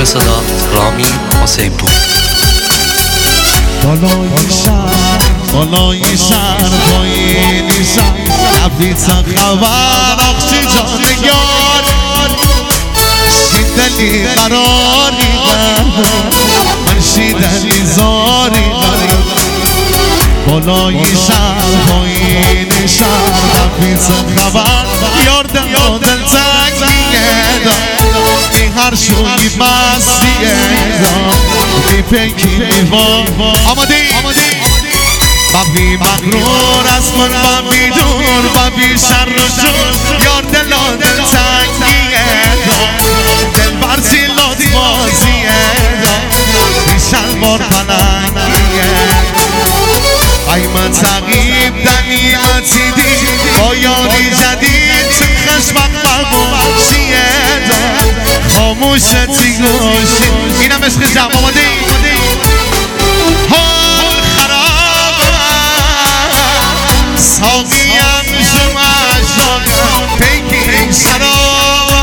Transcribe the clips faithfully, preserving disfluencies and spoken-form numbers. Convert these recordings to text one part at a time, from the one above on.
سر صدا رامی حسین پور. بالای سر بالای سر پایینی سر نبیتن خبر آخشی جانگار شیدلی قراری قرار من شیدلی زاری قرار بالای سر پایینی سر نبیتن خبر یاردن و دل تنگیه دا این هر شوی بستیه دا بی پیکی میوان آماده ببی مغرور از من ببی دور ببی شر و شور یار دلا دل تنگیه دل برزی لات بازیه بی شلوار پلنگیه ای من تقیب دنیمتی دی با یاری جدید چه خشمک بگوشیه خاموشتی گوشی اینم عشق جمع آماده حال خرابه ساقیم شما شاگم پیکی شرابه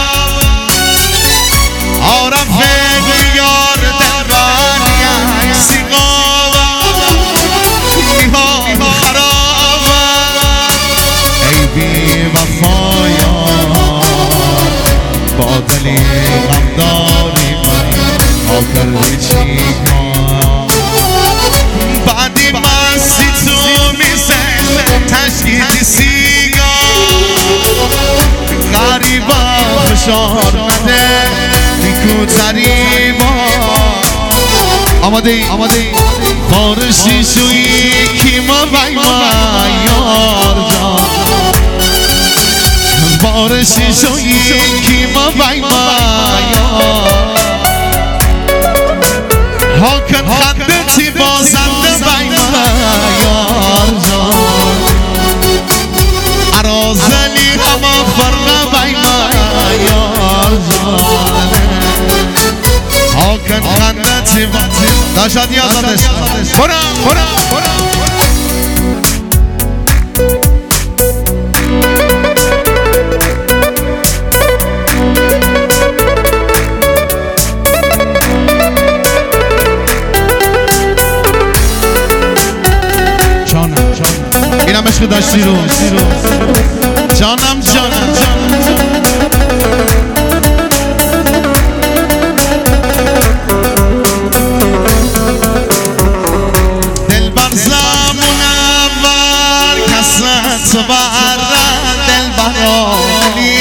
عارفه بیار دلبانی سیقابه حال خرابه ای بی وفایا با دلی غمداری من آخر چی کن بعدی مستی تو میزه تشکیل سیگار غریبا فشار نده بیکو تریبا آماده آماده بارشی شویی کیما بیما یار جان بارشی شویی کیما بیما یار هاکن خنده تی بازنده بیما یار جان عرازلی همه فرقه بیما یار جان هاکن خنده تی داشت یازدش برا برا برا اینم عشق داشتی رو جانم جانم دل بر زمون اول کست برن دل برانی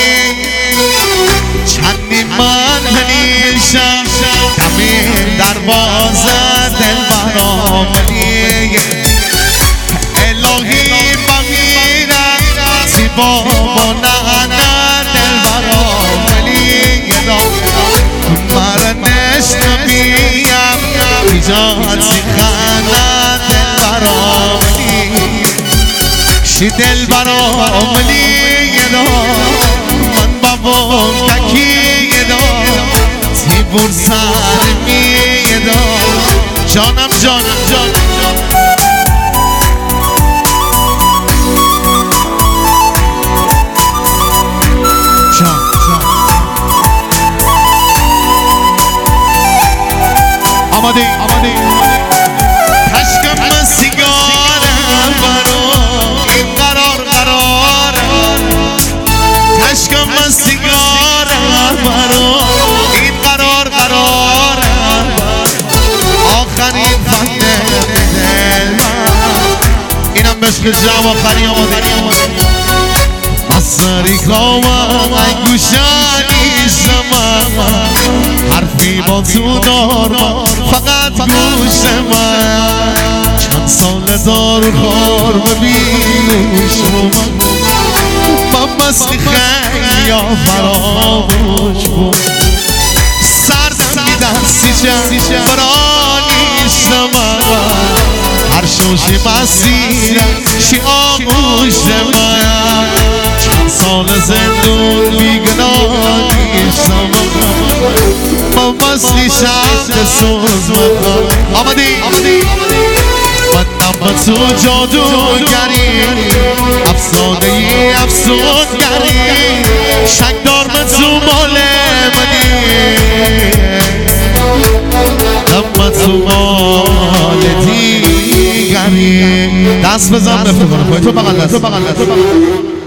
چندی من هنیشم کمین دروازه دل برانی الهی بمیرم زیبا با نهنه دل برام ولی مرنش نبیم ایجاد زیخانه دل برام ولی شی دل برام ولی من بابام تکی زیبور سرمی جانم جانم جانم آماده آماده عشقم سیگارم برو این قرار قرار عشقم سیگارم برو این قرار قرار آخرین فهده دل من اینم عشق جمع آخری آماده بسری کامم ای گوشانی زمان حرفی با تو دارم فقط گوش من چند سال دار خور ببینوش من من مستی خیلی یا فراموش بود سردم میدن سیچه برانیش من هر شوشی مسیرم شی آموش من چند سال زندون بیگناهیش من من مستی شهر سوز من آمده من نم تو جادوگری افسانه ای افسونگری شک دار من تو مال منی دست بزن به تو بغل دست